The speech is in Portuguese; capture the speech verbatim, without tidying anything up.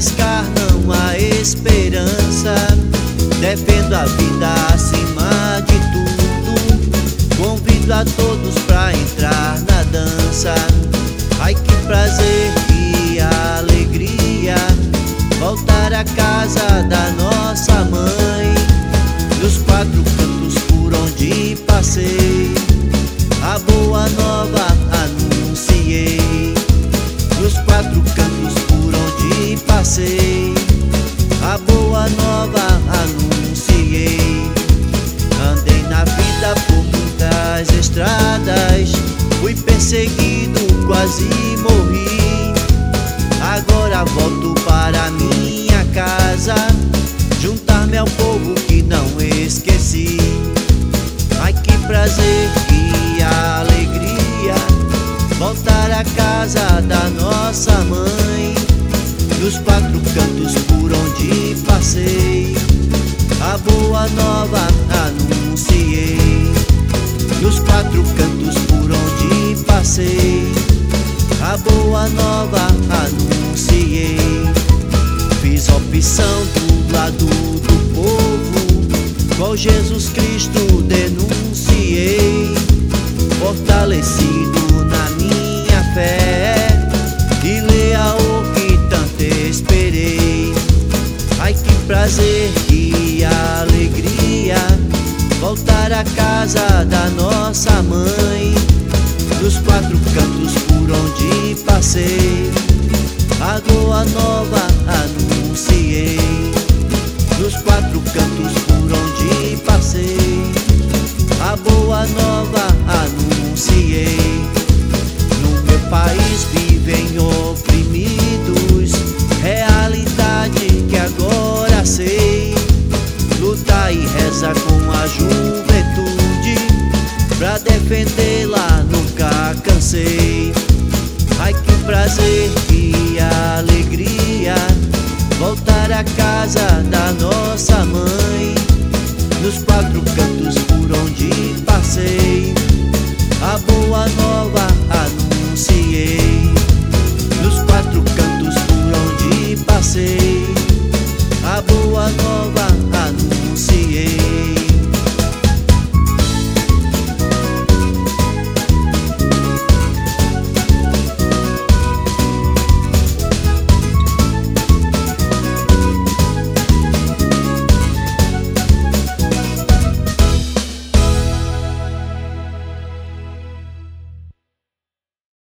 arriscar não há esperança. Defendo a vida acima de tudo. Convido a todos pra entrar na dança. Ai, que prazer, que alegria voltar à casa da nossa mãe. Dos quatro cantos por onde passei, a boa nova anunciei. Dos quatro cantos por onde passei, a boa nova anunciei. Andei na vida por muitas estradas, fui perseguido, quase morri. Agora volto para minha casa, juntar-me ao povo que não esqueci. Ai, que prazer, que alegria voltar à casa da nossa mãe. Dos quatro cantos por onde passei, a boa nova anunciei. Dos quatro cantos por onde passei, a boa nova anunciei. Fiz opção do lado do povo, qual Jesus Cristo denunciei. Fortalecido na minha fé e leal que tanto esperei. Ai, que prazer, que alegria voltar à casa da nossa mãe. Dos quatro cantos por onde passei, a boa nova anunciei. Dos quatro cantos por onde passei, a boa nova anunciei. No meu país vivem oprimidos, realidade que agora sei. Luta e reza com a juventude, pra defendê-la nunca cansei. Ai, que prazer, que alegria voltar à casa da nossa mãe. Nos quatro cantos